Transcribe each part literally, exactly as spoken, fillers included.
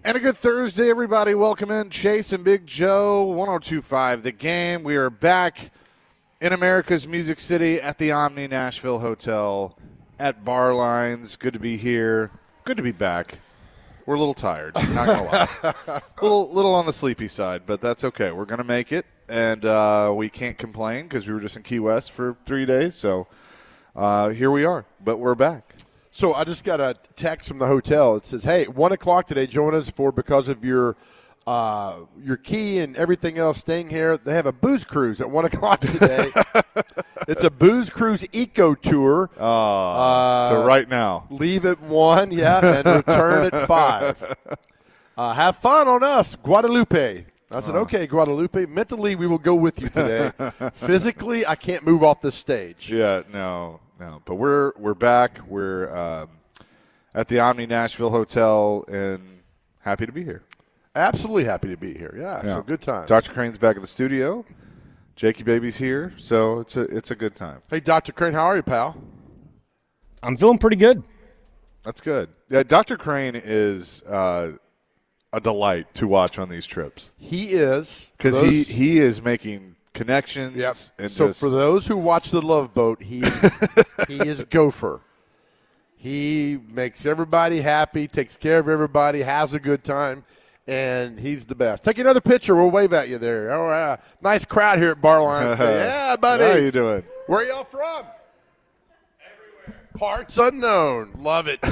And a good Thursday, everybody. Welcome in Chase and Big Joe, one oh two point five The Game. We are back in America's Music City at the Omni Nashville Hotel at Bar Lines. Good to be here. Good to be back. We're a little tired, not going to lie. A little, little on the sleepy side, but that's okay. We're going to make it, and uh, we can't complain because we were just in Key West for three days. So uh, here we are, but we're back. So I just got a text from the hotel. It says, hey, one o'clock today, join us for because of your uh, your key and everything else staying here. They have a booze cruise at one o'clock today. It's a booze cruise eco tour. Oh, uh, so right now. Leave at one, yeah, and return at five. Uh, have fun on us, Guadalupe. I said, Oh. okay, Guadalupe. Mentally, we will go with you today. Physically, I can't move off this stage. Yeah, no. No, but we're we're back. We're um, at the Omni Nashville Hotel and happy to be here. Absolutely happy to be here. Yeah, Yeah. so good times. Doctor Crane's back at the studio. Jakey Baby's here, so it's a it's a good time. Hey, Doctor Crane, how are you, pal? I'm feeling pretty good. That's good. Yeah, Doctor Crane is uh, a delight to watch on these trips He is. because Those- he he is making connections. Yep. And So just, for those who watch The Love Boat, he he is Gopher. He makes everybody happy, takes care of everybody, has a good time, and he's the best. Take another picture. We'll wave at you there. Oh, uh, nice crowd here at Bar Lines. Yeah, buddy. How you doing? Where y'all from? Everywhere. Parts unknown. Love it.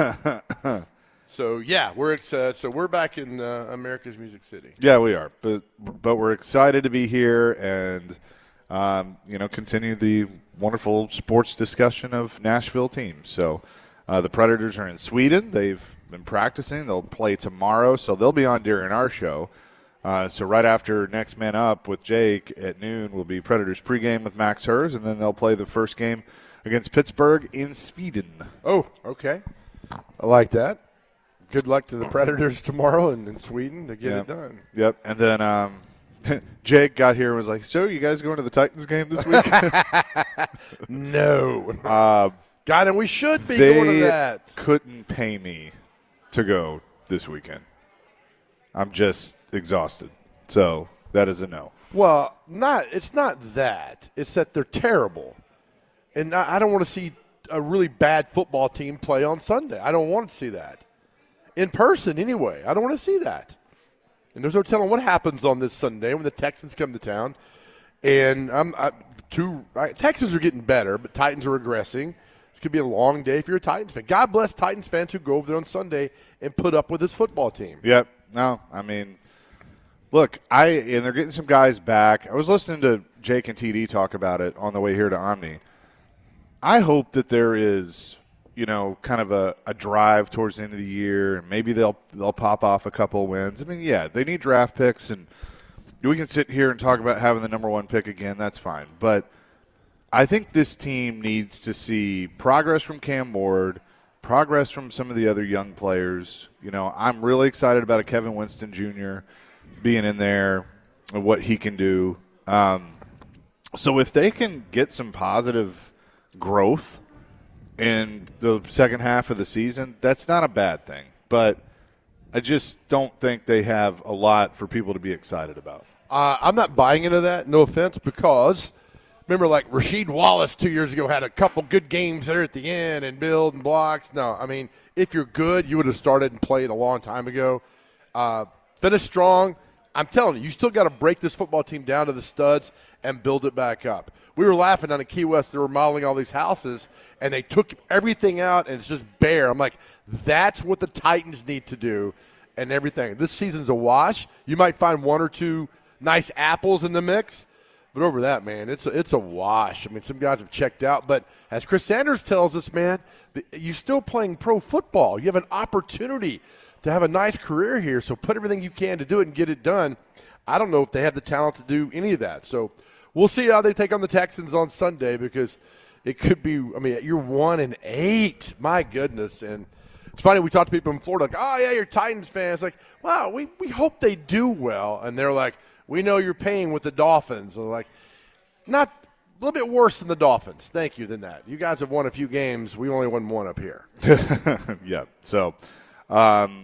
So yeah, we're excited. So we're back in uh, America's Music City. Yeah, we are, but but we're excited to be here and um, you know continue the wonderful sports discussion of Nashville teams. So uh, the Predators are in Sweden. They've been practicing. They'll play tomorrow, so they'll be on during our show. Uh, so right after Next Man Up with Jake at noon will be Predators pregame with Max Hers, and then they'll play the first game against Pittsburgh in Sweden. Oh, okay. I like that. Good luck to the Predators tomorrow in, in Sweden to get Yep. it done. Yep, and then um, Jake got here and was like, "So you guys going to the Titans game this week?" No. uh, God, and we should be they going to that. couldn't pay me to go this weekend. I'm just exhausted. So that is a no. Well, not it's not that. It's that they're terrible. And I, I don't want to see a really bad football team play on Sunday. I don't want to see that. In person, anyway. I don't want to see that. And there's no telling what happens on this Sunday when the Texans come to town. And I'm I, two I, Texans are getting better, but Titans are regressing. This could be a long day if you're a Titans fan. God bless Titans fans who go over there on Sunday and put up with this football team. Yep. No, I mean, look, I and they're getting some guys back. I was listening to Jake and T D talk about it on the way here to Omni. I hope that there is, you know, kind of a, a drive towards the end of the year, and maybe they'll they'll pop off a couple of wins. I mean, yeah, they need draft picks, and we can sit here and talk about having the number one pick again. That's fine. But I think this team needs to see progress from Cam Ward, progress from some of the other young players. You know, I'm really excited about a Kevin Winston Junior being in there and what he can do. Um, so if they can get some positive growth in the second half of the season, that's not a bad thing. But I just don't think they have a lot for people to be excited about. Uh, I'm not buying into that, no offense, because remember, like Rasheed Wallace two years ago had a couple good games there at the end and build and blocks. No, I mean, if you're good, you would have started and played a long time ago. Uh, finish strong. I'm telling you, you still got to break this football team down to the studs and build it back up. We were laughing down in Key West. They were modeling all these houses, and they took everything out, and it's just bare. I'm like, that's what the Titans need to do and everything. This season's a wash. You might find one or two nice apples in the mix, but over that, man, it's a, it's a wash. I mean, some guys have checked out, but as Chris Sanders tells us, man, you're still playing pro football. You have an opportunity to have a nice career here, so put everything you can to do it and get it done. I don't know if they have the talent to do any of that. So we'll see how they take on the Texans on Sunday, because it could be, I mean, you're one and eight. My goodness. And it's funny, we talk to people in Florida like, oh, yeah, you're Titans fans. Like, wow, we, we hope they do well. And they're like, we know you're paying with the Dolphins. And like, not a little bit worse than the Dolphins. Thank you than that. You guys have won a few games. We only won one up here. Yeah. So, um,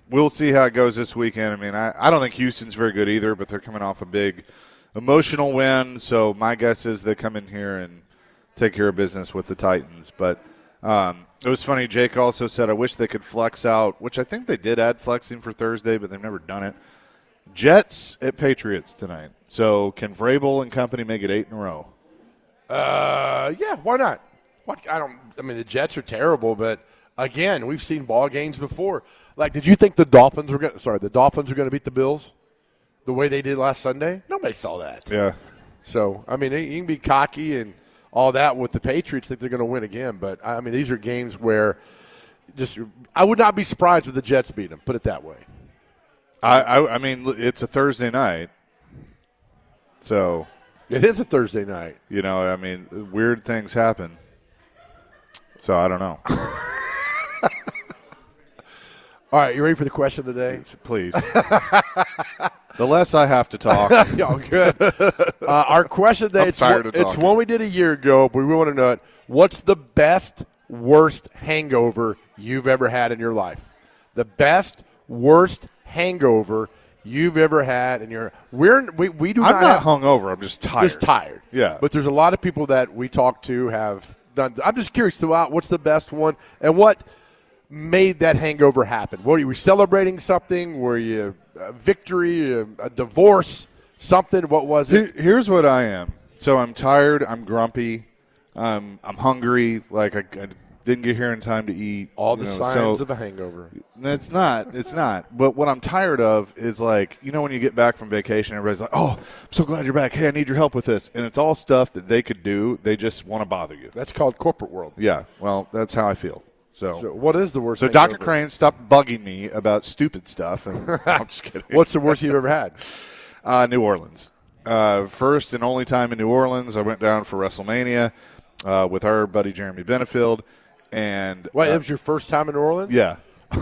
we'll see how it goes this weekend. I mean, I, I don't think Houston's very good either, but they're coming off a big emotional win. So my guess is they come in here and take care of business with the Titans. But um, it was funny. Jake also said, I wish they could flex out, which I think they did add flexing for Thursday, but they've never done it. Jets at Patriots tonight. So can Vrabel and company make it eight in a row? Uh, yeah, why not? What, I don't. I mean, the Jets are terrible, but again, we've seen ball games before. Like, did you think the Dolphins were going? Sorry, the Dolphins were going to beat the Bills the way they did last Sunday? Nobody saw that. Yeah. So I mean, you can be cocky and all that with the Patriots, think they're going to win again. But I mean, these are games where just I would not be surprised if the Jets beat them. Put it that way. I, I, I mean, it's a Thursday night, so it is a Thursday night. You know, I mean, weird things happen. So I don't know. All right, you ready for the question of the day? Please. The less I have to talk. Oh, good. Uh, our question of the day, I'm it's, tired one, of it's talking. one we did a year ago, but we want to know it. What's the best, worst hangover you've ever had in your life? The best, worst hangover you've ever had in your we're we, we do I'm not, not have, hungover. I'm just tired. just tired. Yeah. But there's a lot of people that we talk to have done. I'm just curious throughout what's the best one and what made that hangover happen. What, were you celebrating something? Were you a victory, a, a divorce, something? What was it? Here- Here's what I am. So I'm tired. I'm grumpy. Um, I'm hungry. Like I, I didn't get here in time to eat. All the you know, signs so of a hangover. It's not. It's not. But what I'm tired of is like, you know, when you get back from vacation, everybody's like, oh, I'm so glad you're back. Hey, I need your help with this. And it's all stuff that they could do. They just want to bother you. That's called corporate world. Yeah. Well, that's how I feel. So, So what is the worst? so hangover? Doctor Crane, stop bugging me about stupid stuff. And, I'm just kidding. What's the worst you've ever had? Uh, New Orleans. Uh, first and only time in New Orleans. I went down for WrestleMania uh, with our buddy Jeremy Benefield. And Wait, uh, that was your first time in New Orleans? yeah.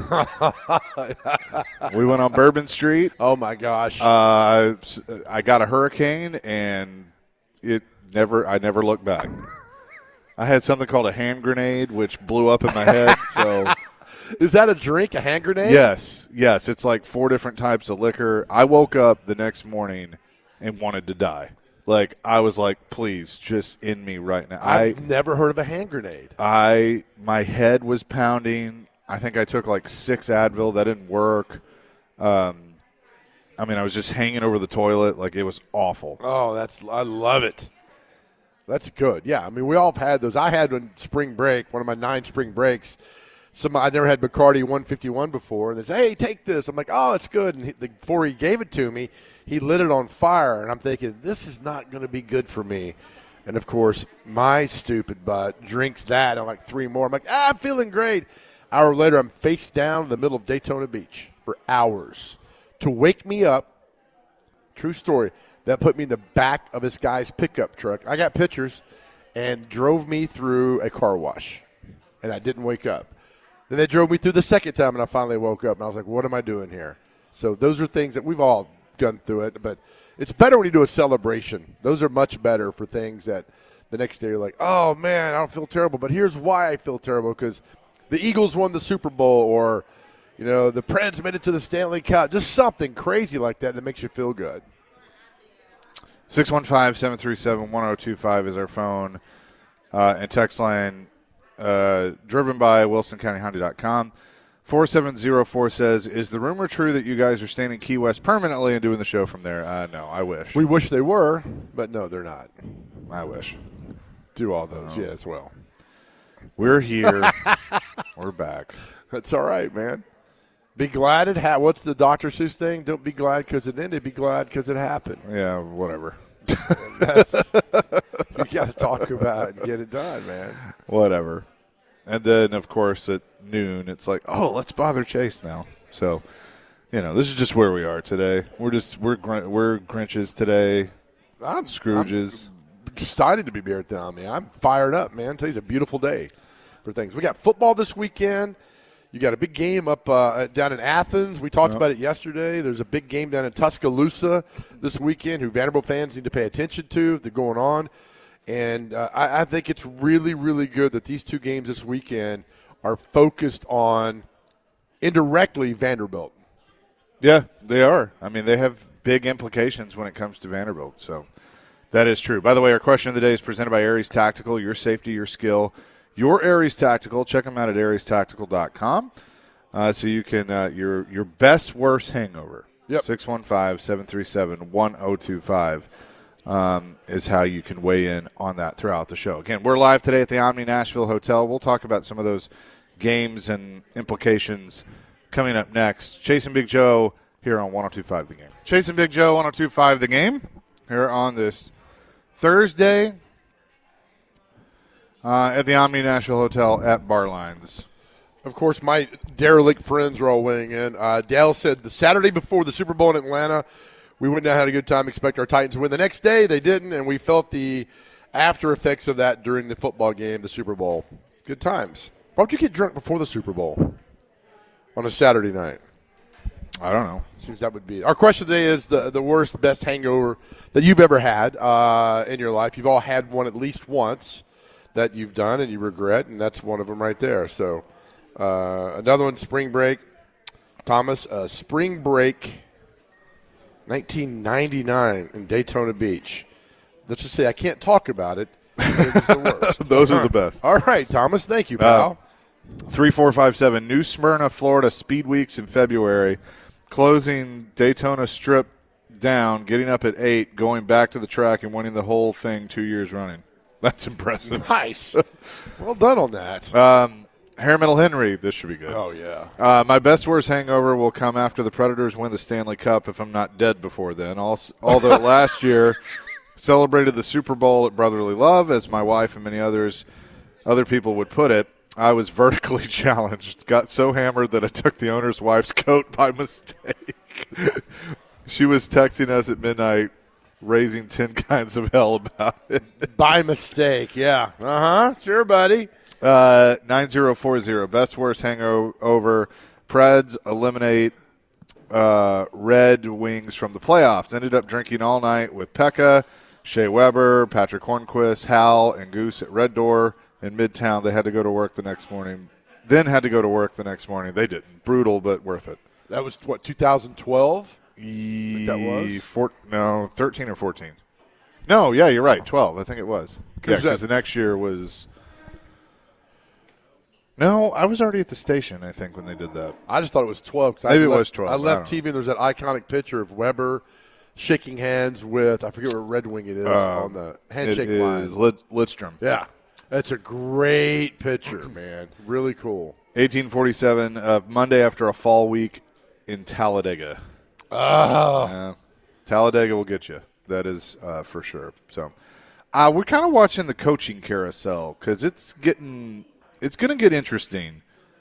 We went on Bourbon Street. Oh my gosh. Uh, I got a hurricane, and it never. I never looked back. I had something called a hand grenade, which blew up in my head. So, Is that a drink, a hand grenade? yes, yes, it's like four different types of liquor. I woke up the next morning and wanted to die. Like I was like, please, just end me right now. I've I, never heard of a hand grenade. I, my head was pounding. I think I took like six Advil. That didn't work. Um, I mean, I was just hanging over the toilet. Like it was awful. Oh, that's I love it. That's good. Yeah, I mean, we all have had those. I had one spring break, one of my nine spring breaks. Some I never had Bacardi one fifty-one before, and they say, "Hey, take this." I'm like, "Oh, it's good." And he, before he gave it to me, he lit it on fire, and I'm thinking, "This is not going to be good for me." And of course, my stupid butt drinks that. I'm like three more. I'm like, ah, "I'm feeling great." Hour later, I'm face down in the middle of Daytona Beach for hours to wake me up. True story. That put me in the back of this guy's pickup truck. I got pictures, and drove me through a car wash, and I didn't wake up. Then they drove me through the second time, and I finally woke up, and I was like, what am I doing here? So those are things that we've all gone through it, but it's better when you do a celebration. Those are much better for things that the next day you're like, oh, man, I don't feel terrible. But here's why I feel terrible, because the Eagles won the Super Bowl, or, you know, the Preds made it to the Stanley Cup. Just something crazy like that that makes you feel good. six one five, seven three seven, one zero two five is our phone uh, and text line. Uh, driven by wilson county honda dot com. four seven zero four says, is the rumor true that you guys are staying in Key West permanently and doing the show from there? Uh, no, I wish. We wish they were, but no, they're not. I wish. Do all those, yeah, as well. We're here. We're back. That's all right, man. Be glad it happened. What's the Doctor Seuss thing? Don't be glad because it ended. Be glad because it happened. Yeah, whatever. That's, you got to talk about it and get it done, man. Whatever. And then, of course, at noon, it's like, oh, let's bother Chase now. So, you know, this is just where we are today. We're just we're Gr- we're Grinches today. I'm Scrooges. I'm excited to be here down, man. I'm fired up, man. Today's a beautiful day for things. We got football this weekend. You got a big game up uh, down in Athens. We talked Yep. about it yesterday. There's a big game down in Tuscaloosa this weekend who Vanderbilt fans need to pay attention to if they're going on. And uh, I, I think it's really, really good that these two games this weekend are focused on indirectly Vanderbilt. Yeah, they are. I mean, they have big implications when it comes to Vanderbilt. So that is true. By the way, our question of the day is presented by Aries Tactical. Your safety, your skill, your Aries Tactical. Check them out at aries tactical dot com. Uh, so you can uh, your your best worst hangover. Yep. six one five, seven three seven, one zero two five um, is how you can weigh in on that throughout the show. Again, we're live today at the Omni Nashville Hotel. We'll talk about some of those games and implications coming up next. Chasing Big Joe here on one oh two point five The Game. Chasing Big Joe, one oh two point five The Game here on this Thursday uh, at the Omni Nashville Hotel at Barlines. Of course, my derelict friends are all weighing in. Uh, Dale said the Saturday before the Super Bowl in Atlanta, we went down, had a good time, expect our Titans to win. The next day, they didn't, and we felt the after effects of that during the football game, the Super Bowl. Good times. Why don't you get drunk before the Super Bowl on a Saturday night? I don't know. Seems that would be our question today is the the worst, best hangover that you've ever had uh, in your life. You've all had one at least once that you've done and you regret, and that's one of them right there. So uh, another one, spring break. Thomas, uh, spring break, nineteen ninety-nine in Daytona Beach. Let's just say I can't talk about it. It was the worst. Those are the best. All right, Thomas. Thank you, pal. Uh, three four five seven New Smyrna, Florida, Speed Weeks in February. Closing Daytona Strip down, getting up at eight, going back to the track, and winning the whole thing two years running. That's impressive. Nice. Well done on that. Um, Hair Metal Henry, this should be good. Oh, yeah. Uh, my best worst hangover will come after the Predators win the Stanley Cup if I'm not dead before then. Also, although last year celebrated the Super Bowl at Brotherly Love, as my wife and many others, other people would put it. I was vertically challenged, got so hammered that I took the owner's wife's coat by mistake. She was texting us at midnight, raising ten kinds of hell about it. By mistake, yeah. Uh-huh, sure, buddy. Uh, nine zero four zero, best worst hangover. Preds eliminate uh, Red Wings from the playoffs. Ended up drinking all night with Pekka, Shea Weber, Patrick Hornquist, Hal, and Goose at Red Door. In Midtown, they had to go to work the next morning. Then had to go to work the next morning. They didn't. Brutal, but worth it. That was, what, two thousand twelve? E- that was? Four, no, thirteen or fourteen. No, yeah, you're right, twelve. I think it was. Yeah, because the next year was – no, I was already at the station, I think, when they did that. I just thought it was twelve. Maybe I it left, was twelve. I left T V, and there's that iconic picture of Weber shaking hands with – I forget what Red Wing it is Um, on the handshake it line. is Lid- Lidstrom. Yeah. That's a great picture, man. Really cool. eighteen forty-seven, uh, Monday after a fall week in Talladega. Oh. Uh, Talladega will get you. That is uh, for sure. So uh, we're kind of watching the coaching carousel because it's getting it's going to get interesting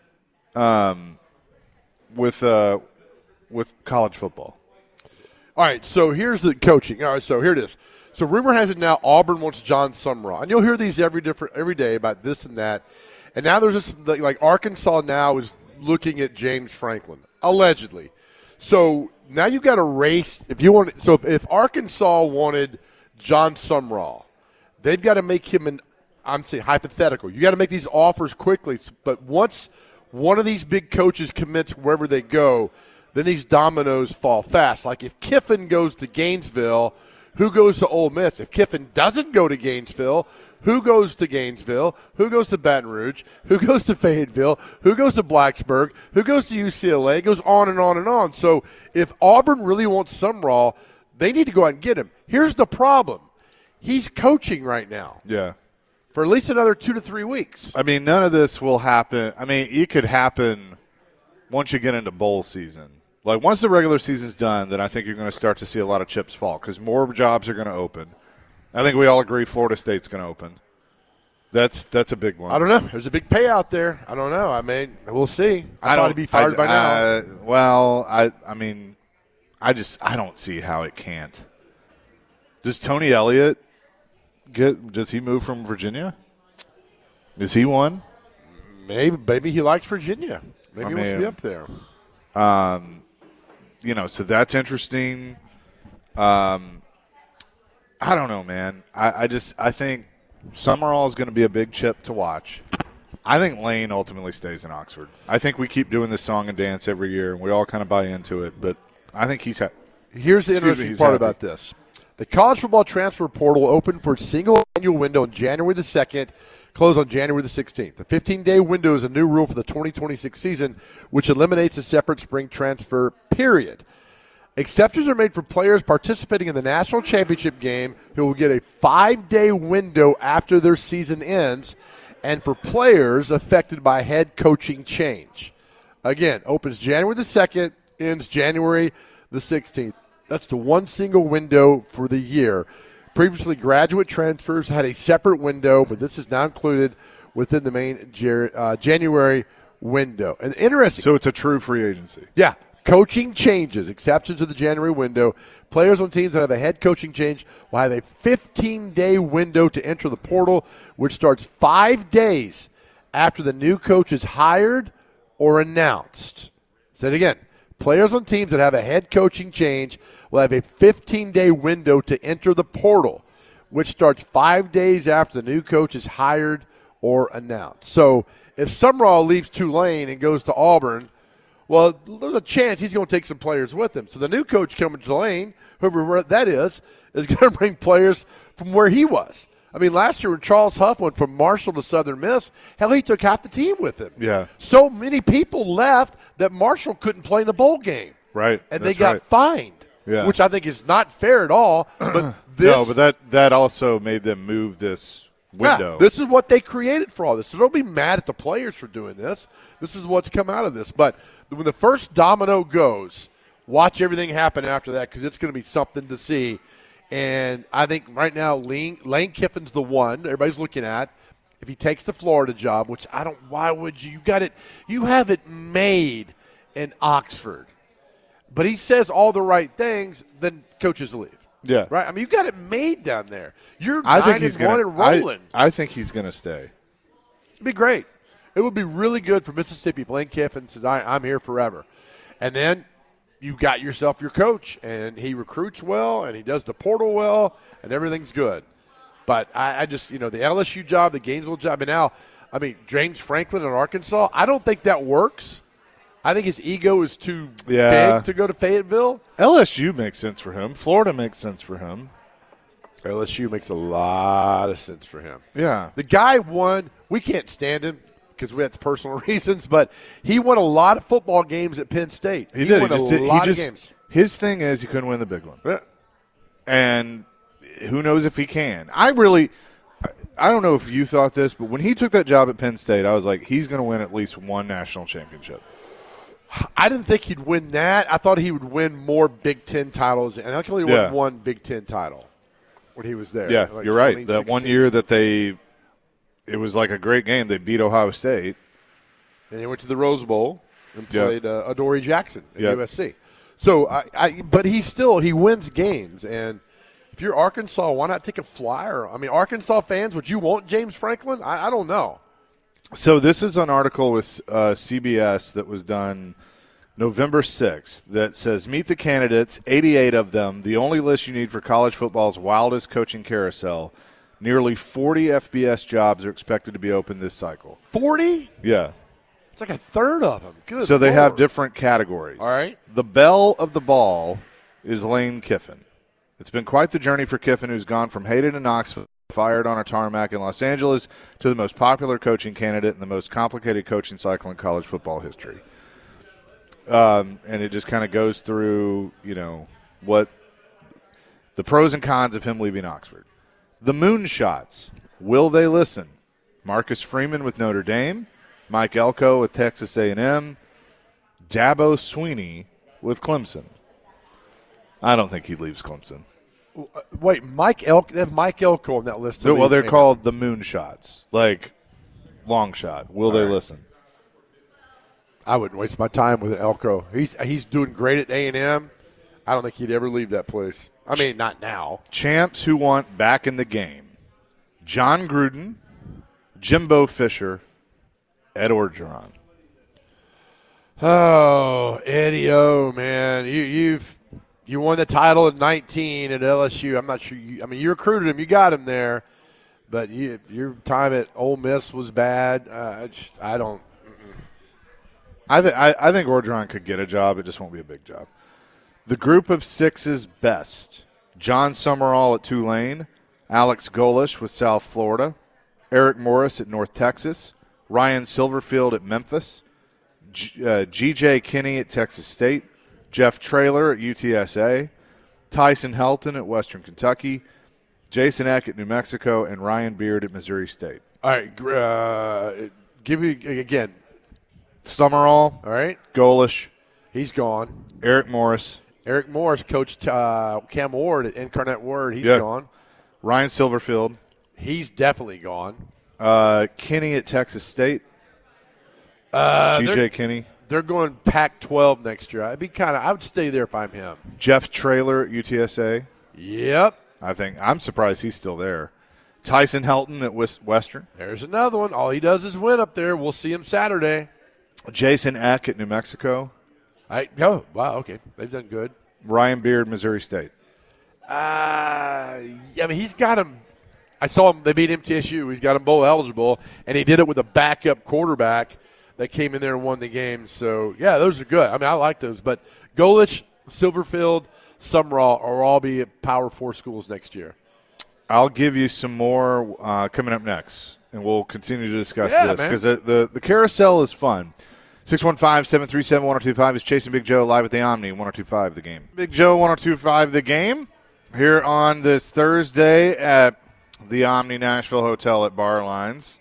um, with uh, with college football. All right, so here's the coaching. All right, so here it is. So rumor has it now Auburn wants John Sumrall, and you'll hear these every different every day about this and that. And now there's this like Arkansas now is looking at James Franklin allegedly. So now you've got a race. If you want, so if, if Arkansas wanted John Sumrall, they've got to make him an. I'm saying hypothetical. You got to make these offers quickly. But once one of these big coaches commits wherever they go, then these dominoes fall fast. Like if Kiffin goes to Gainesville. Who goes to Ole Miss? If Kiffin doesn't go to Gainesville, who goes to Gainesville? Who goes to Baton Rouge? Who goes to Fayetteville? Who goes to Blacksburg? Who goes to U C L A? It goes on and on and on. So if Auburn really wants Sumrall, they need to go out and get him. Here's the problem. He's coaching right now. Yeah. For at least another two to three weeks. I mean, none of this will happen. I mean, it could happen once you get into bowl season. Like, once the regular season's done, then I think you're going to start to see a lot of chips fall because more jobs are going to open. I think we all agree Florida State's going to open. That's that's a big one. I don't know. There's a big payout there. I don't know. I mean, we'll see. I, I thought don't he'd be fired I, by now. Uh, well, I I mean, I just I don't see how it can't. Does Tony Elliott get? Does he move from Virginia? Is he one? Maybe maybe he likes Virginia. Maybe I he wants to mean, be up there. Um, you know, so that's interesting. Um, I don't know, man. I, I just I think Summerall is going to be a big chip to watch. I think Lane ultimately stays in Oxford. I think we keep doing this song and dance every year, and we all kind of buy into it. But I think he's ha- Here's the Excuse interesting me, part happy. about this. The college football transfer portal opened for a single annual window on January the second, closed on January the sixteenth. The fifteen-day window is a new rule for the twenty twenty-six season, which eliminates a separate spring transfer period. Exceptions are made for players participating in the national championship game who will get a five-day window after their season ends, and for players affected by head coaching change. Again, opens January the second, ends January the sixteenth. That's the one single window for the year. Previously, graduate transfers had a separate window, but this is now included within the main Jar- uh, January window. And interesting. So it's a true free agency. Yeah. Coaching changes, exceptions to the January window. Players on teams that have a head coaching change will have a fifteen-day window to enter the portal, which starts five days after the new coach is hired or announced. Say it again. Players on teams that have a head coaching change will have a fifteen-day window to enter the portal, which starts five days after the new coach is hired or announced. So if Summerall leaves Tulane and goes to Auburn, well, there's a chance he's going to take some players with him. So the new coach coming to Tulane, whoever that is, is going to bring players from where he was. I mean, last year when Charles Huff went from Marshall to Southern Miss, hell, he took half the team with him. Yeah. So many people left that Marshall couldn't play in the bowl game. Right. And That's they got right. fined, Yeah. which I think is not fair at all. But this, no, but that, that also made them move this window. Yeah, this is what they created for all this. So don't be mad at the players for doing this. This is what's come out of this. But when the first domino goes, watch everything happen after that because it's going to be something to see. And I think right now Lane, Lane Kiffin's the one everybody's looking at. If he takes the Florida job, which I don't, why would you? You got it. You have it made in Oxford. But he says all the right things, then coaches leave. Yeah. Right? I mean, you got it made down there. You're I nine think he's and one gonna, and rolling. I, I think he's going to stay. It'd be great. It would be really good for Mississippi. if Lane Kiffin says, I, I'm here forever. And then you got yourself your coach, and he recruits well, and he does the portal well, and everything's good. But I, I just, you know, the L S U job, the Gainesville job, and now, I mean, James Franklin in Arkansas, I don't think that works. I think his ego is too Yeah. big to go to Fayetteville. L S U makes sense for him. Florida makes sense for him. L S U makes a lot of sense for him. Yeah. The guy won. We can't stand him because we had personal reasons, but he won a lot of football games at Penn State. He, did. won He just, a did- lot he just, of games. His thing is he couldn't win the big one. Yeah. And who knows if he can. I really – I don't know if you thought this, but when he took that job at Penn State, I was like, he's going to win at least one national championship. I didn't think he'd win that. I thought he would win more Big Ten titles, and I think he only Yeah. won one Big Ten title when he was there. Yeah, like you're right. That one twenty sixteen. year that they – it was like a great game. They beat Ohio State. And he went to the Rose Bowl and Yeah. played uh, Adoree Jackson at Yeah. U S C. So, I, I, but he still he wins games, and if you're Arkansas, why not take a flyer? I mean, Arkansas fans, would you want James Franklin? I, I don't know. So this is an article with uh, C B S that was done November sixth that says, meet the candidates, eighty-eight of them, the only list you need for college football's wildest coaching carousel. Nearly forty F B S jobs are expected to be open this cycle. forty? Yeah. It's like a third of them. Good So they have Lord. different categories. All right. The belle of the ball is Lane Kiffin. It's been quite the journey for Kiffin, who's gone from hated in Knoxville, fired on a tarmac in Los Angeles, to the most popular coaching candidate in the most complicated coaching cycle in college football history. Um, and it just kind of goes through, you know, what the pros and cons of him leaving Oxford. The moonshots. Will they listen? Marcus Freeman with Notre Dame, Mike Elko with Texas A and M, Dabo Sweeney with Clemson. I don't think he leaves Clemson. Wait, Mike Elko. They have Mike Elko on that list. to Well, leave. they're Hang on. called the moonshots, like long shot. Will they All right. listen? I wouldn't waste my time with Elko. He's he's doing great at A and M. I don't think he'd ever leave that place. I mean, not now. Champs who want back in the game. John Gruden, Jimbo Fisher, Ed Orgeron. Oh, Eddie O, man, you you've you won the title at nineteen at L S U. I'm not sure. You, I mean, you recruited him, you got him there, But you, your time at Ole Miss was bad. Uh, I, just, I don't. I, th- I, I think Orgeron could get a job. It just won't be a big job. The group of six's best. John Summerall at Tulane. Alex Golish with South Florida. Eric Morris at North Texas. Ryan Silverfield at Memphis. G- uh, G J Kinney at Texas State. Jeff Traylor at U T S A. Tyson Helton at Western Kentucky. Jason Eck at New Mexico. And Ryan Beard at Missouri State. All right. Uh, give me, again, Summerall. all right. Golish. He's gone. Eric Morris. Eric Morris coached uh, Cam Ward at Incarnate Word. He's Yeah. gone. Ryan Silverfield. He's definitely gone. Uh, Kinney at Texas State. Uh, G J they're, Kinney. they're going Pac twelve next year. I'd be kind of. I would stay there if I'm him. Jeff Traylor at U T S A. Yep. I think I'm surprised he's still there. Tyson Helton at West- Western. There's another one. All he does is win up there. We'll see him Saturday. Jason Eck at New Mexico. I oh wow okay they've done good. Ryan Beard, Missouri State. Uh, I mean he's got him. I saw him. They beat M T S U. He's got him bowl eligible, and he did it with a backup quarterback that came in there and won the game. So yeah, those are good. I mean I like those. But Golish, Silverfield, Summerall are all be at Power Four schools next year. I'll give you some more uh, coming up next, and we'll continue to discuss Yeah, this man. because the, the the carousel is fun. six one five, seven three seven, one oh two five is Chasing Big Joe live at the Omni, one oh two five The Game. Big Joe, one oh two five The Game, here on this Thursday at the Omni Nashville Hotel at Bar Lines.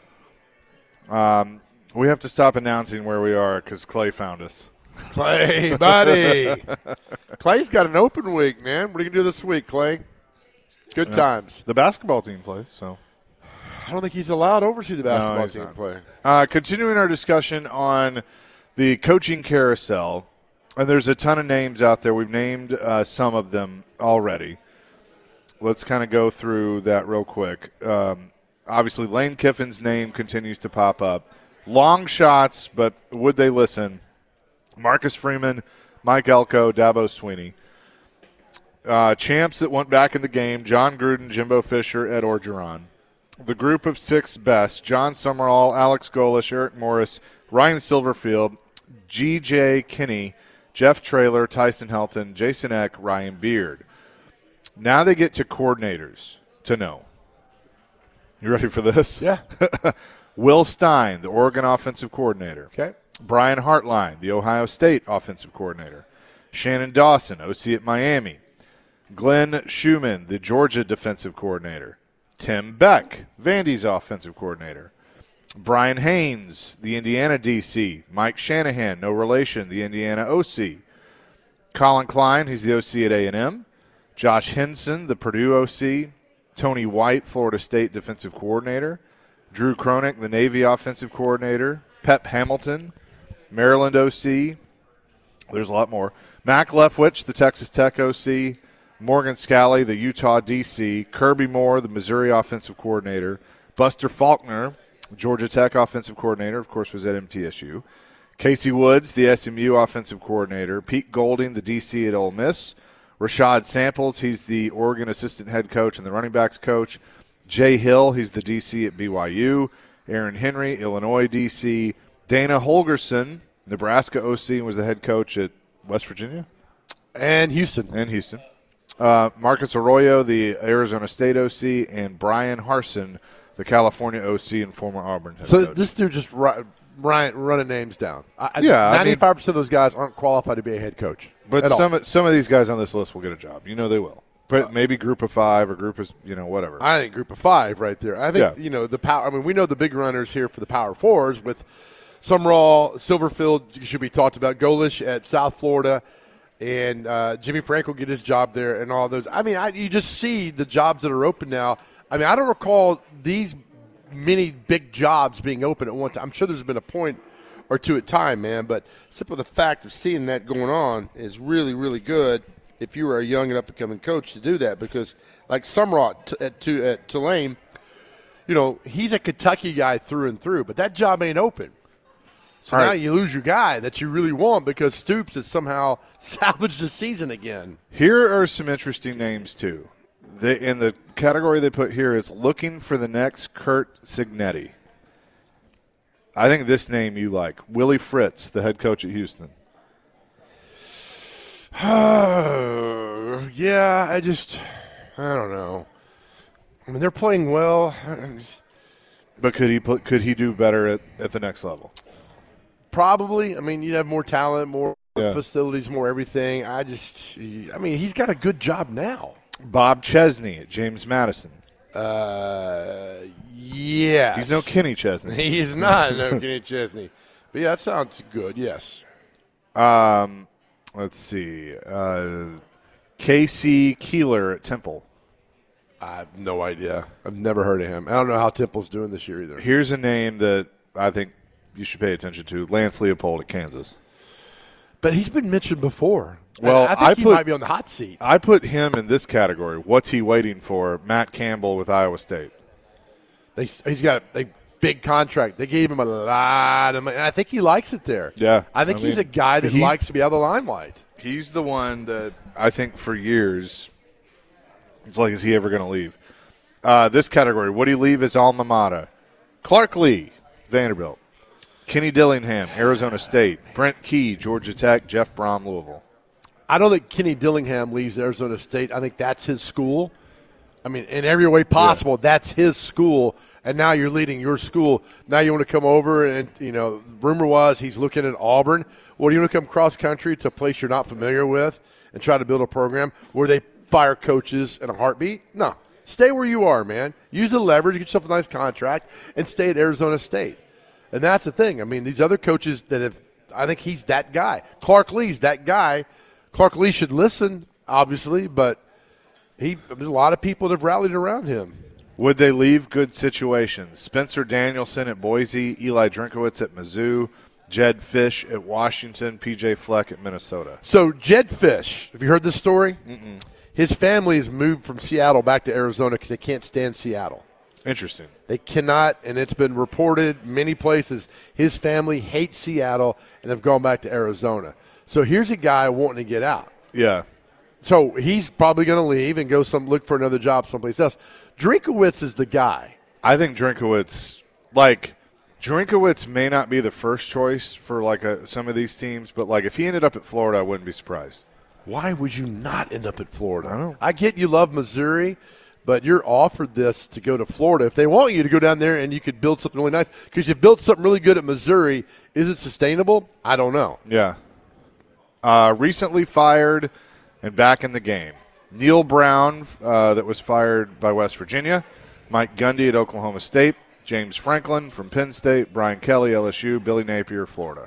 Um, we have to stop announcing where we are because Clay found us. Clay, buddy. Clay's got an open week, man. What are you going to do this week, Clay? Good Yeah. times. The basketball team plays, so. I don't think he's allowed to oversee the basketball he's team not. play. Uh, continuing our discussion on the coaching carousel, and there's a ton of names out there. We've named uh, some of them already. Let's kind of go through that real quick. Um, obviously, Lane Kiffin's name continues to pop up. Long shots, but would they listen? Marcus Freeman, Mike Elko, Dabo Sweeney. Uh, champs that went back in the game, John Gruden, Jimbo Fisher, Ed Orgeron. The group of six best, John Summerall, Alex Golish, Eric Morris, Ryan Silverfield, G J Kinney, Jeff Traylor, Tyson Helton, Jason Eck, Ryan Beard. Now they get to coordinators to know. You ready for this? Yeah. Will Stein, the Oregon offensive coordinator. Okay. Brian Hartline, the Ohio State offensive coordinator. Shannon Dawson, O C at Miami. Glenn Schumann, the Georgia defensive coordinator. Tim Beck, Vandy's offensive coordinator. Brian Haynes, the Indiana D C. Mike Shanahan, no relation, the Indiana O C. Colin Klein, he's the O C at A and M. Josh Henson, the Purdue O C. Tony White, Florida State defensive coordinator. Drew Cronick, the Navy offensive coordinator. Pep Hamilton, Maryland O C. There's a lot more. Mac Leftwich, the Texas Tech O C. Morgan Scalley, the Utah D C. Kirby Moore, the Missouri offensive coordinator. Buster Faulkner, Georgia Tech offensive coordinator, of course, was at M T S U. Casey Woods, the S M U offensive coordinator. Pete Golding, the D C at Ole Miss. Rashad Samples, he's the Oregon assistant head coach and the running backs coach. Jay Hill, he's the D C at B Y U. Aaron Henry, Illinois D C. Dana Holgerson, Nebraska O C, and was the head coach at West Virginia. And Houston. And Houston. Uh, Marcus Arroyo, the Arizona State O C, and Brian Harsin, the California O C and former Auburn head So coach. this dude just ru- Ryan, running names down. I, Yeah, I mean- ninety-five percent of those guys aren't qualified to be a head coach. But at all. some some of these guys on this list will get a job. You know they will. But maybe group of five or group of, you know, whatever. I think group of five right there. I think, Yeah. you know, the power. I mean, we know the big runners here for the power fours with Summerall, Silverfield should be talked about, Golish at South Florida, and uh, Jimmy Frank will get his job there and all those. I mean, I, you just see the jobs that are open now. I mean, I don't recall these many big jobs being open at one time. I'm sure there's been a point or two at time, man, but simply the fact of seeing that going on is really, really good if you were a young and up-and-coming coach to do that, because like Summerall at, at, to, at Tulane, you know, he's a Kentucky guy through and through, but that job ain't open. So All now right. you lose your guy that you really want because Stoops has somehow salvaged the season again. Here are some interesting names, too. The, in the category they put here is looking for the next Curt Cignetti. I think this name you like. Willie Fritz, the head coach at Houston. yeah, I just, I don't know. I mean, they're playing well. But could he put, could he do better at, at the next level? Probably. I mean, you have more talent, more yeah. facilities, more everything. I just, I mean, he's got a good job now. Bob Chesney at James Madison. Uh, yes. He's no Kenny Chesney. He is not no Kenny Chesney. But, yeah, that sounds good, yes. Um, let's see. Uh, K C Keeler at Temple. I have no idea. I've never heard of him. I don't know how Temple's doing this year either. Here's a name that I think you should pay attention to. Lance Leopold at Kansas. But he's been mentioned before. Well, I think I he put, might be on the hot seat. I put him in this category. What's he waiting for? Matt Campbell with Iowa State. They, he's got a, a big contract. They gave him a lot of money. And I think he likes it there. Yeah. I think I he's mean, a guy that he, likes to be out of the limelight. He's the one that I think for years, it's like, is he ever going to leave? Uh, this category, would he leave his alma mater? Clark Lee, Vanderbilt. Kenny Dillingham, Arizona State. Brent Key, Georgia Tech. Jeff Brom, Louisville. I don't think Kenny Dillingham leaves Arizona State. I think that's his school. I mean, in every way possible, yeah. that's his school. And now you're leading your school. Now you want to come over and, you know, rumor was he's looking at Auburn. Well, do you want to come cross country to a place you're not familiar with and try to build a program where they fire coaches in a heartbeat? No. Stay where you are, man. Use the leverage, get yourself a nice contract, and stay at Arizona State. And that's the thing. I mean, these other coaches that have – I think he's that guy. Clark Lee's that guy. Clark Lee should listen, obviously, but he there's a lot of people that have rallied around him. Would they leave good situations? Spencer Danielson at Boise, Eli Drinkowitz at Mizzou, Jed Fish at Washington, P J Fleck at Minnesota. So Jed Fish, have you heard this story? Mm-mm. His family has moved from Seattle back to Arizona because they can't stand Seattle. Interesting. They cannot, and it's been reported many places, his family hates Seattle and have gone back to Arizona. So here's a guy wanting to get out. Yeah. So he's probably going to leave and go some look for another job someplace else. Drinkowitz is the guy. I think Drinkowitz, like, Drinkowitz may not be the first choice for, like, a, some of these teams, but, like, if he ended up at Florida, I wouldn't be surprised. Why would you not end up at Florida? I don't know. I get you love Missouri, but you're offered this to go to Florida. If they want you to go down there and you could build something really nice, because you built something really good at Missouri, is it sustainable? I don't know. Yeah. Uh, recently fired and back in the game. Neil Brown, uh, that was fired by West Virginia. Mike Gundy at Oklahoma State. James Franklin from Penn State. Brian Kelly, L S U. Billy Napier, Florida.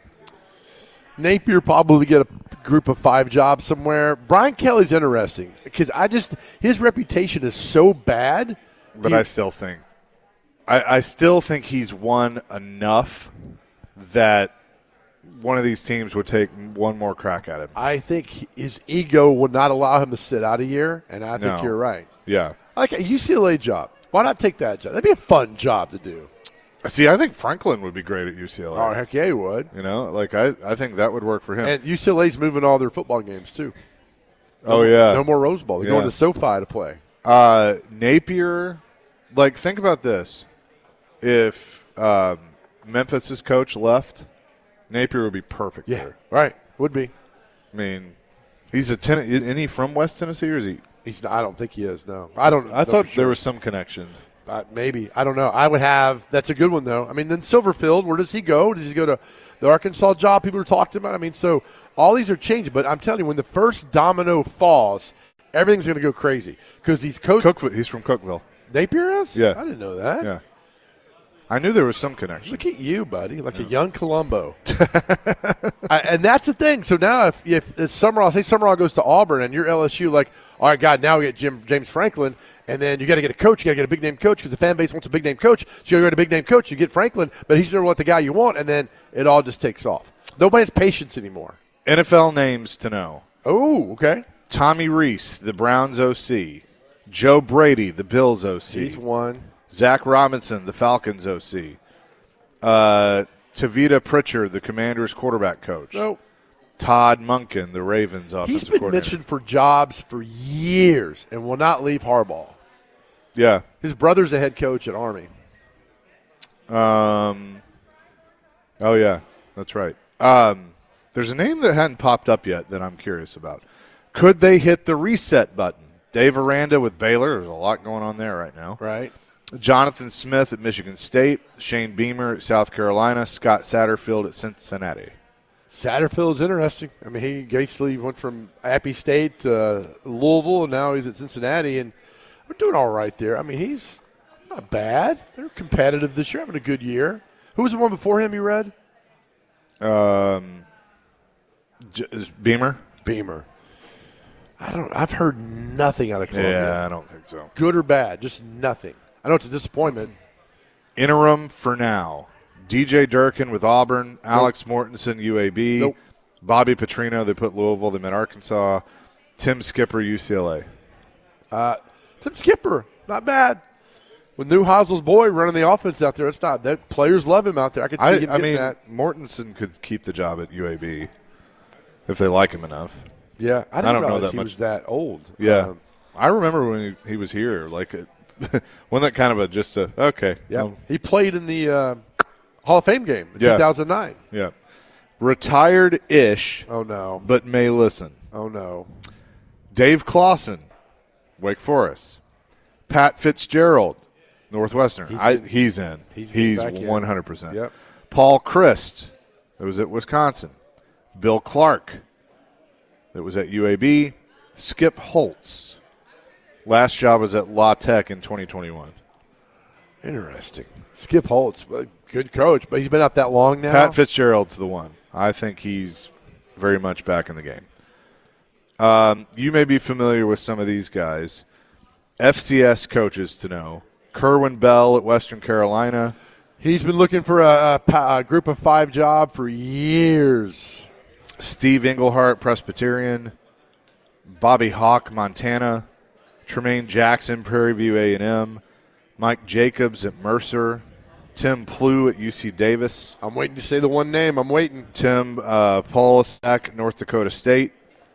Napier probably get a group of five jobs somewhere. Brian Kelly's interesting because I just his reputation is so bad. But you, I still think I, I still think he's won enough that one of these teams would take one more crack at him. I think his ego would not allow him to sit out a year, and I think No. you're right. Yeah. Like a U C L A job. Why not take that job? That'd be a fun job to do. See, I think Franklin would be great at U C L A. Oh, heck yeah, he would. You know, like I, I think that would work for him. And U C L A's moving all their football games, too. Oh, yeah. No more Rose Bowl. They're Yeah. going to SoFi to play. Uh, Napier, like, think about this. If um, Memphis' coach left, Napier would be perfect Yeah, there. right. Would be. I mean, he's a ten- isn't he from West Tennessee, or is he? He's. Not, I don't think he is, no. I don't I know thought for there sure. was some connection. Uh, maybe. I don't know. I would have – that's a good one, though. I mean, then Silverfield, where does he go? Does he go to the Arkansas job people are talking about? I mean, so all these are changing. But I'm telling you, when the first domino falls, everything's going to go crazy because he's coach. Cookville, he's from Cookville. Napier is? Yeah. I didn't know that. Yeah. I knew there was some connection. Look at you, buddy, like a young Columbo. I, and that's the thing. So now if, if, if Summerall – say Summerall goes to Auburn and you're L S U, like, all right, God, now we get Jim James Franklin – and then you got to get a coach. You got to get a big name coach because the fan base wants a big name coach. So you get a big name coach. You get Franklin, but he's never what the guy you want, and then it all just takes off. Nobody has patience anymore. N F L names to know. Oh, okay. Tommy Reese, the Browns O C. Joe Brady, the Bills O C. He's one. Zach Robinson, the Falcons O C. Uh, Tavita Pritchard, the Commanders quarterback coach. Nope. Todd Monken, the Ravens offensive He's been coordinator. mentioned for jobs for years and will not leave Harbaugh. Yeah. His brother's a head coach at Army. Um. Oh, yeah. That's right. Um, there's a name that hadn't popped up yet that I'm curious about. Could they hit the reset button? Dave Aranda with Baylor. There's a lot going on there right now. Right. Jonathan Smith at Michigan State. Shane Beamer at South Carolina. Scott Satterfield at Cincinnati. Satterfield's interesting. I mean, he basically went from Appy State to Louisville, and now he's at Cincinnati, and we're doing all right there. I mean, he's not bad. They're competitive this year, having a good year. Who was the one before him you read? Um, J- Beamer? Beamer. I don't. I've heard nothing out of Columbia. Yeah, I don't think so. Good or bad, just nothing. I know it's a disappointment. Interim for now. D J Durkin with Auburn, Alex nope. Mortensen, U A B, nope. Bobby Petrino, they put Louisville, they met Arkansas, Tim Skipper, U C L A. Uh, Tim Skipper, not bad. With Newhousel's boy running the offense out there, it's not that players love him out there. I could see I, him I getting mean, that. Mortensen could keep the job at U A B if they like him enough. Yeah, I didn't I don't realize know that he much. was that old. Yeah, um, I remember when he, he was here. Like, it, wasn't that kind of a just a okay? Yeah, um, he played in the uh, Hall of Fame game in yeah. two thousand nine. Yeah, retired-ish. Oh no, but may listen. Oh no, Dave Clawson, Wake Forest. Pat Fitzgerald, Northwestern. He's I, in. He's in. He's, he's back in. one hundred percent. Yep. Paul Christ, that was at Wisconsin. Bill Clark, that was at U A B. Skip Holtz, last job was at La Tech in twenty twenty-one. Interesting. Skip Holtz, good coach, but he's been up that long now. Pat Fitzgerald's the one. I think he's very much back in the game. Um, you may be familiar with some of these guys. F C S coaches to know. Kerwin Bell at Western Carolina. He's been looking for a, a, a group of five job for years. Steve Englehart, Presbyterian. Bobby Hawk, Montana. Tremaine Jackson, Prairie View A and M. Mike Jacobs at Mercer. Tim Plew at U C Davis. I'm waiting to say the one name. I'm waiting. Tim uh, Paulisak, North Dakota State.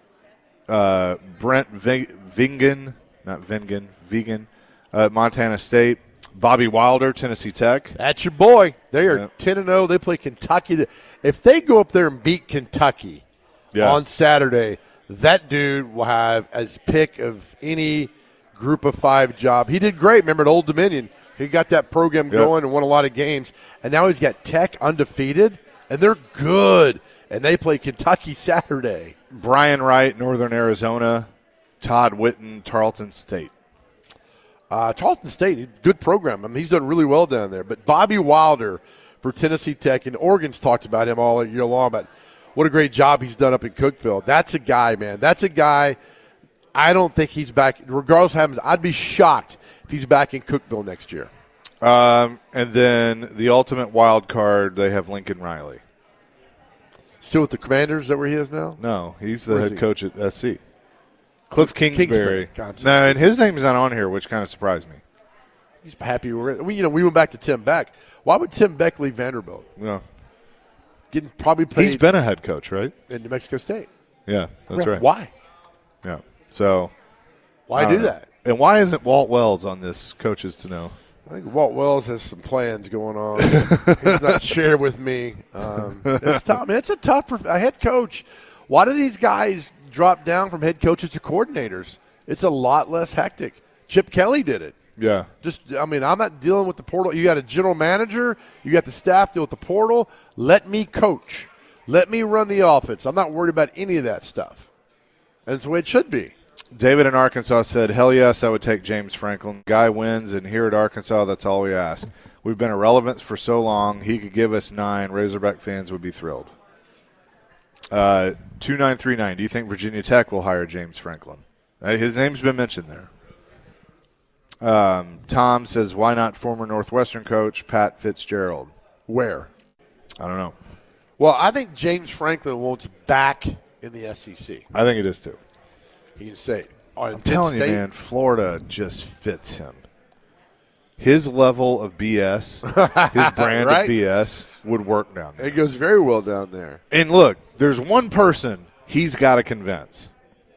Uh, Brent v- Vingen, not Vingen, Vegan, uh, Montana State. Bobby Wilder, Tennessee Tech. That's your boy. They are Yep. ten and oh. They play Kentucky. If they go up there and beat Kentucky Yeah. on Saturday, that dude will have as pick of any group of five job. He did great. Remember at Old Dominion, he got that program Yep. going and won a lot of games. And now he's got Tech undefeated, and they're good. And they play Kentucky Saturday. Brian Wright, Northern Arizona. Todd Witten, Tarleton State. Uh, Tarleton State, good program. I mean, he's done really well down there. But Bobby Wilder for Tennessee Tech, and Oregon's talked about him all year long, but what a great job he's done up in Cookeville. That's a guy, man. That's a guy. I don't think he's back. Regardless of what happens, I'd be shocked if he's back in Cookeville next year. Um, and then the ultimate wild card, they have Lincoln Riley. Still with the Commanders? Is that where he is now? No, he's the Where is head he? coach at S C. Cliff Kingsbury. Kingsbury. Gotcha. No, and his name's not on here, which kind of surprised me. He's happy. We're, we, you know, we went back to Tim Beck. Why would Tim Beck leave Vanderbilt? No. Getting probably paid He's been a head coach, right? in New Mexico State. Yeah, that's Yeah, right. Why? Yeah. So Why I don't do know. that? And why isn't Walt Wells on this coaches to know? I think Walt Wells has some plans going on. He's not shared with me. Um, it's tough. I mean, it's a tough prof- a head coach. Why do these guys drop down from head coaches to coordinators? It's a lot less hectic. Chip Kelly did it. Yeah. Just, I mean, I'm not dealing with the portal. You got a general manager. You got the staff deal with the portal. Let me coach. Let me run the offense. I'm not worried about any of that stuff. And it's the way it should be. David in Arkansas said, hell yes, I would take James Franklin. Guy wins, and here at Arkansas, that's all we ask. We've been irrelevant for so long. He could give us nine. Razorback fans would be thrilled. Uh, two nine three nine, do you think Virginia Tech will hire James Franklin? Uh, his name's been mentioned there. Um, Tom says, why not former Northwestern coach Pat Fitzgerald? Where? I don't know. Well, I think James Franklin wants back in the S E C. I think it is too. He can say, oh, I'm telling you, man, Florida just fits him. his level of B S, his brand Right? of B S would work down there. It goes very well down there. And look, there's one person he's got to convince.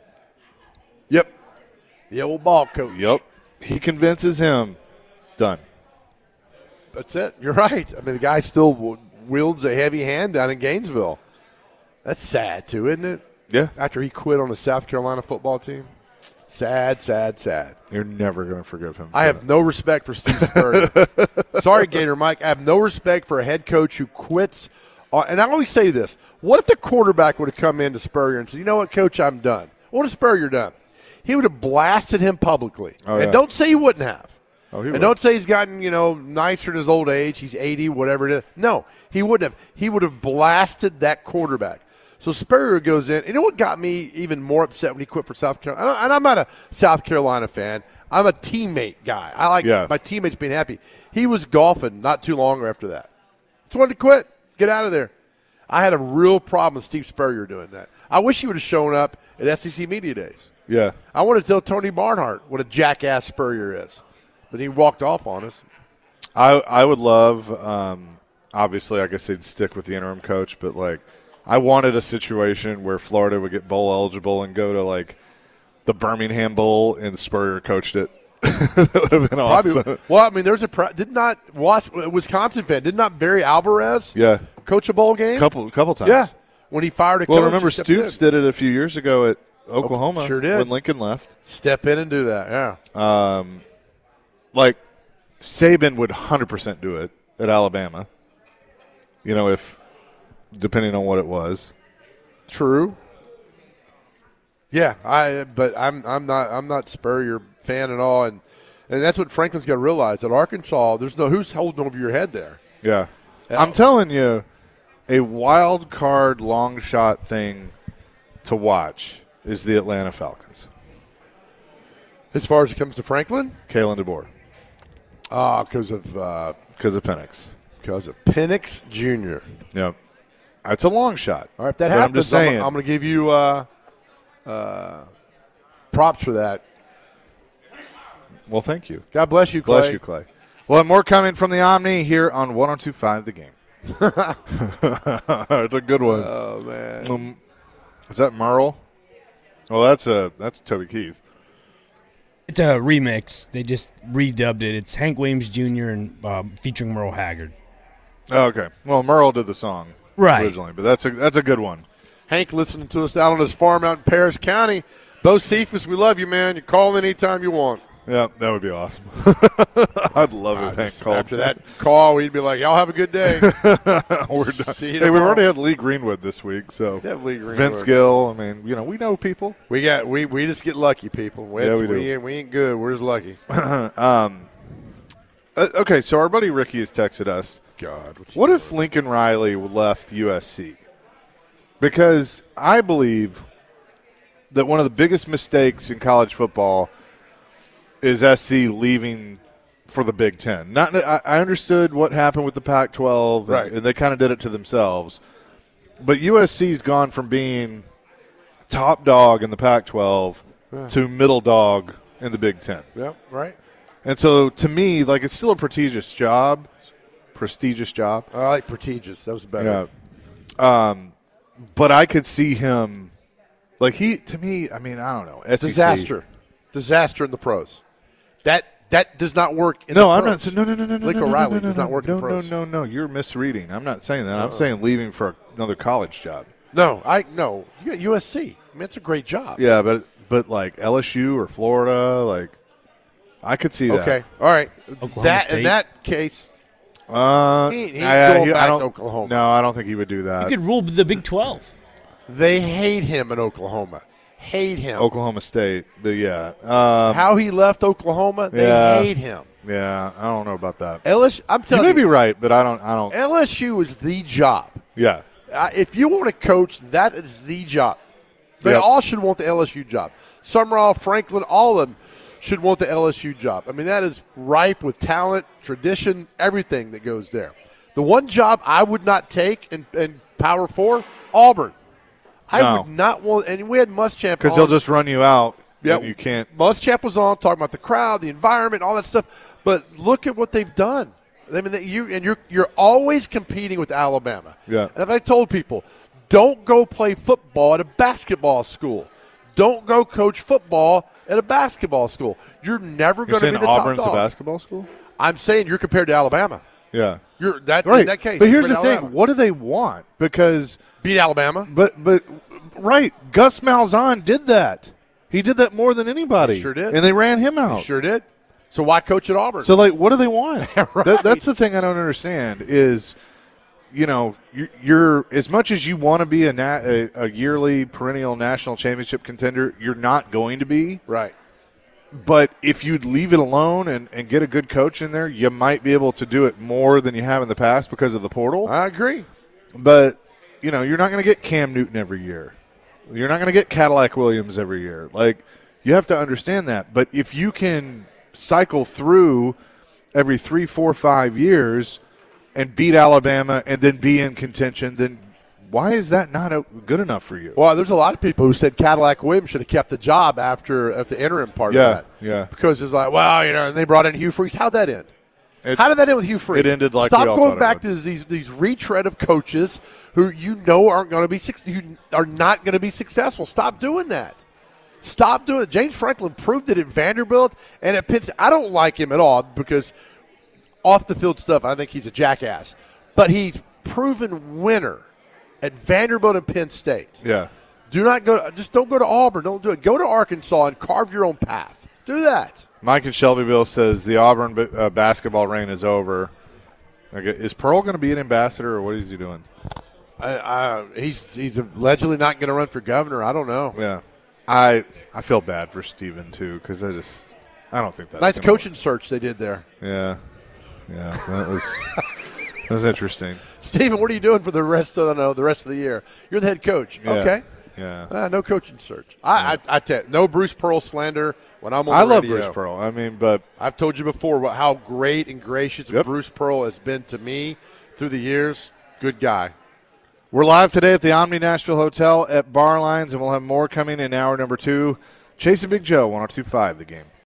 Yep. The old ball coach. Yep. He convinces him. Done. That's it. You're right. I mean, the guy still w- wields a heavy hand down in Gainesville. That's sad, too, isn't it? Yeah. After he quit on the South Carolina football team. Sad, sad, sad. You're never going to forgive him. I have no respect for Steve Spurrier. Sorry, Gator Mike. I have no respect for a head coach who quits. On, and I always say this. What if the quarterback would have come in to Spurrier and said, you know what, Coach, I'm done. What if Spurrier done? He would have blasted him publicly. Oh, yeah. And don't say he wouldn't have. Oh, he and would. don't say he's gotten, you know, nicer in his old age. He's eighty, whatever it is. No, he wouldn't have. He would have blasted that quarterback. So Spurrier goes in. You know what got me even more upset when he quit for South Carolina? And I'm not a South Carolina fan. I'm a teammate guy. I like Yeah. my teammates being happy. He was golfing not too long after that. Just wanted to quit. Get out of there. I had a real problem with Steve Spurrier doing that. I wish he would have shown up at S E C Media Days. Yeah. I want to tell Tony Barnhart what a jackass Spurrier is. But he walked off on us. I I would love, um, obviously, I guess they'd stick with the interim coach, but, like, I wanted a situation where Florida would get bowl eligible and go to, like, the Birmingham Bowl and Spurrier coached it. That would have been awesome. Probably, well, I mean, there's a – did not – Wisconsin fan, did not Barry Alvarez Yeah. coach a bowl game? Couple couple times. Yeah. When he fired a Well, coach. remember he stepped Stoops in. did it a few years ago at Oklahoma. Sure did. When Lincoln left. Step in and do that, yeah. Like, Saban would one hundred percent do it at Alabama. You know, if depending on what it was. True. Yeah, I but I'm I'm not I'm not Spurrier fan at all, and and that's what Franklin's got to realize. At Arkansas, there's no who's holding over your head there. Yeah. I'm telling you, a wild card long shot thing to watch is the Atlanta Falcons. As far as it comes to Franklin, Kalen DeBoer. ah, because of uh, Because of Penix. because of Penix Junior Yep. It's a long shot. All right, if that But happens, I'm just saying. I'm, going to give you uh, uh, props for that. Well, thank you. God bless you, Clay. Bless you, Clay. Well, more coming from the Omni here on one oh two point five The Game. It's a good one. Oh man, Um, is that Merle? Well, that's a that's Toby Keith. It's a remix. They just redubbed it. It's Hank Williams Junior and um, featuring Merle Haggard. Oh, okay. Well, Merle did the song Right. originally, but that's a that's a good one. Hank listening to us out on his farm out in Paris County. Bo Cephas, we love you, man. You call anytime you want. Yeah, that would be awesome. I'd love if Hank called. After that call, we'd be like, y'all have a good day. We're done. See you Hey, we've tomorrow. already had Lee Greenwood this week, so Yeah, Lee Greenwood. Vince Gill. I mean, you know, we know people. We got we, we just get lucky, people. We, Yeah, we do. we, ain't, we ain't good. We're just lucky. Uh, okay, so our buddy Ricky has texted us. God. What if Lincoln Riley left U S C? Because I believe that one of the biggest mistakes in college football is S C leaving for the Big Ten. Not, I I understood what happened with the Pac twelve, and, Right. and they kind of did it to themselves. But U S C's gone from being top dog in the Pac twelve to middle dog in the Big Ten. Yeah, right. And so, to me, like, it's still a prestigious job. Prestigious job. I like prestigious. That was better. Yeah. Um, but I could see him, like, he, to me, I mean, I don't know. S E C. Disaster. Disaster in the pros. That that does not work in No, the I'm pros. not. No, no, no, no, no. Lincoln no, no, Riley no, no, does no, not work no, in the pros. No, no, no. You're misreading. I'm not saying that. I'm saying leaving for another college job. No, I no. You got U S C. I mean, it's a great job. Yeah, but but like L S U or Florida, like I could see that. Okay. All right. Oklahoma that State. in that case, Uh, He ain't- he ain't I- going I back to don't- Oklahoma. No, I don't think he would do You that. could rule the Big twelve. they hate him in Oklahoma. Hate him. Oklahoma State, but yeah, uh, How he left Oklahoma, they Yeah. hate him. yeah. I don't know about that. L S U, I'm You telling may you, be right, but I don't. I don't. L S U is the job. Yeah, Uh, if you want to coach, that is the job. They Yep. all should want the L S U job. Summerall, Franklin, all of them should want the L S U job. I mean, that is ripe with talent, tradition, everything that goes there. The one job I would not take in, in Power Four, Auburn. I No. would not want, and we had Muschamp because on. they'll just run you out Yeah, and you can't. Muschamp was on talking about the crowd, the environment, all that stuff. But look at what they've done. I mean, you and you're you're always competing with Alabama. Yeah. And I told people, don't go play football at a basketball school. Don't go coach football at a basketball school. You're never going to be the Auburn's top dog. a basketball school? I'm saying you're compared to Alabama. Yeah. You're that Right. in that case. But here's you're the compared to thing. What do they want? Because beat Alabama. But but right, Gus Malzahn did that. He did that more than anybody. He sure did. And they ran him out. He sure did. So why coach at Auburn? So like, what do they want? Right. that, that's the thing I don't understand. Is you know you're, you're as much as you want to be a, na- a a yearly perennial national championship contender, you're not going to be. Right. But if you'd leave it alone and, and get a good coach in there, you might be able to do it more than you have in the past because of the portal. I agree. But, you know, you're not going to get Cam Newton every year. You're not going to get Cadillac Williams every year. Like, you have to understand that. But if you can cycle through every three, four, five years and beat Alabama and then be in contention, then why is that not a, good enough for you? Well, there's a lot of people who said Cadillac Williams should have kept the job after, after the interim part Yeah, of that. yeah. Because it's like, well, you know, and they brought in Hugh Freeze. How'd that end? It- How did that end with Hugh Freeze? it ended like we Stop all going thought it back would. to these these retread of coaches who you know aren't going to be suc- who are not going to be successful. Stop doing that. Stop doing it. James Franklin proved it at Vanderbilt and at Penn State. I don't like him at all because off the field stuff, I think he's a jackass. But he's proven winner at Vanderbilt and Penn State. Yeah. Do not go. Just don't go to Auburn. Don't do it. Go to Arkansas and carve your own path. Do that. Mike in Shelbyville says the Auburn b- uh, basketball reign is over. Okay. Is Pearl going to be an ambassador, or what is he doing? I, I, he's he's allegedly not going to run for governor. I don't know. Yeah. I I feel bad for Steven, too, because I just – I don't think that's Nice gonna coaching search they did there. Yeah. Yeah. That was that was interesting. Stephen, what are you doing for the rest of the, no, the rest of the year? You're the head coach. Yeah. Okay. Yeah. Uh, no coaching search. I, I, I tell you, no Bruce Pearl slander when I'm on I the love radio. Bruce Pearl. I mean, but I've told you before what, how great and gracious Yep. Bruce Pearl has been to me through the years. Good guy. we're live today at the Omni Nashville Hotel at Bar Lines, and we'll have more coming in hour number two. Chasing Big Joe, one oh two point five The Game.